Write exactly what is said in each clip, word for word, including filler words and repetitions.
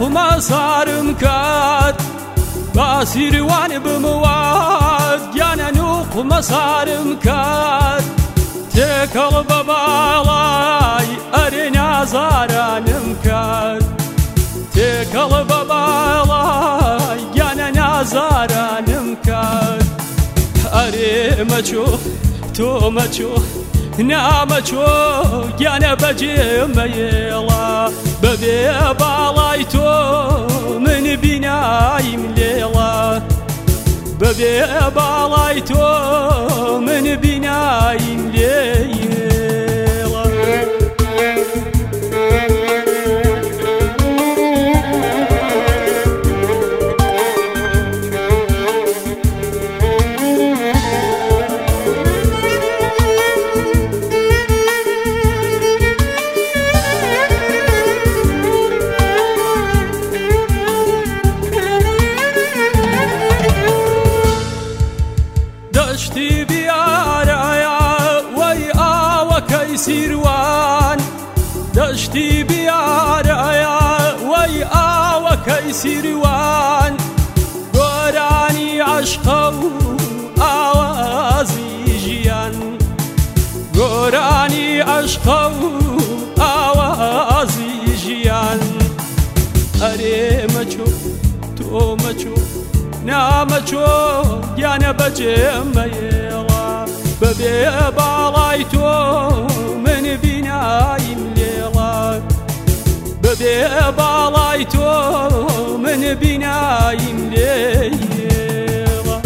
نوقمە سارم کات باسیروان بمواد گیانە نوقمە سارم کات تێکەڵ بە باڵای ئەرێ نازارانم کات تێکەڵ بە باڵای گیانە نازارانم کات ئەرێ مەچۆ تۆ مەچۆ نامەچۆ گیانە بەجێمەیێڵە بەبێ باڵای تۆ من بینایم لێڵە بەبێ باڵای تۆ من بینایم لێڵە دەشتی بیارایە وەی ئاوەکەی سیروان دەشتی بیارایە وەی ئاوەکەی سیروان گۆرانی عەشقە و ئاوازی ژیان گۆرانی عەشقە و ئاوازی ژیان ئەرێ مەچۆ تۆ مەچۆ نامەچۆ گیانە بەجێمەیێڵە بەبێ باڵای تۆ من بینایم لێڵە بەبێ باڵای تۆ من بینایم لێڵە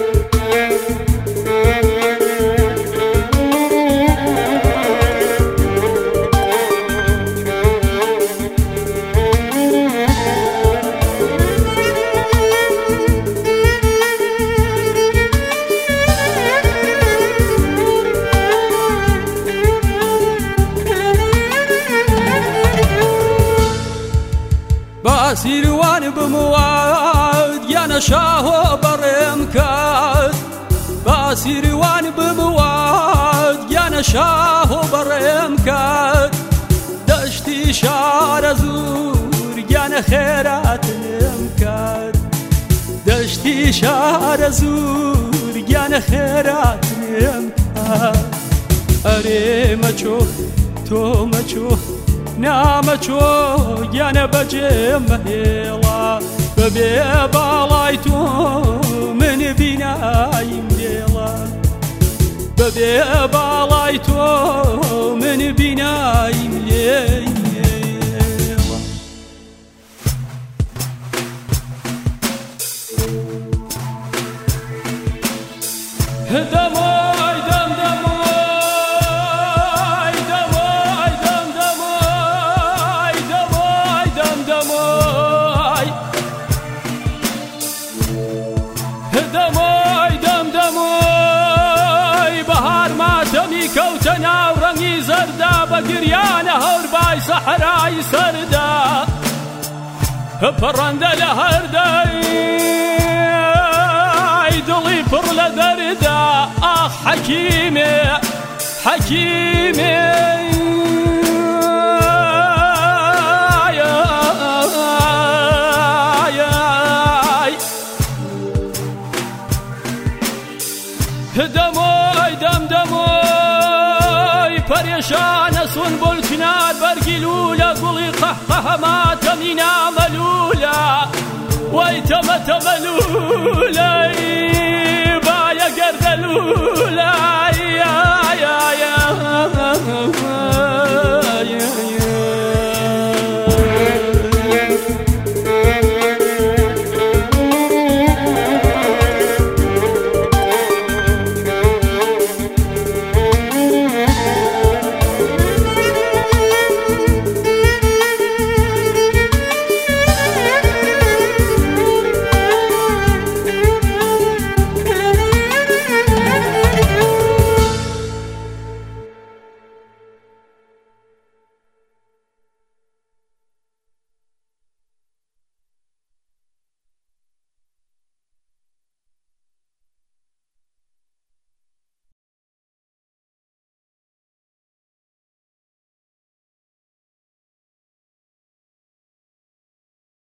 باسیروان بمواد گیانە شاهۆ بەڕێم کات باسیروان بمواد گیانە شاهۆ بەڕێم کات دەشتی شارە زوور گیانە خێراتم کات دەشتی شارە زوور گیانە خێراتم کات ئەرێ مەچۆ تۆ مەچۆ نامەچۆ گیانە بەجێمەهێڵە بەبێ باڵای تۆ من بینایم لێڵە بەبێ باڵای تۆ من بینایم لێڵە دەمۆی دەم دەمۆی دەمۆی دەم دەمۆی دەمۆی دەم دەمۆی دەمۆی دەم دەمۆی بەهار ماتەمی کەوتە ناو ڕەنگی زەردا بە گریانە هەوربای سەحرای سەردا پەڕەندە لە هەردەی دڵی پڕ لە دەردا ئاخ حەکیمێ حەکیمێ دەمۆی دەم دەمۆی پەرێشانە سونبوڵ چنار بەرگی لولە گوڵی قەحقەهە ماتەمی نامەلولە وەی تەمە تەمەلولەی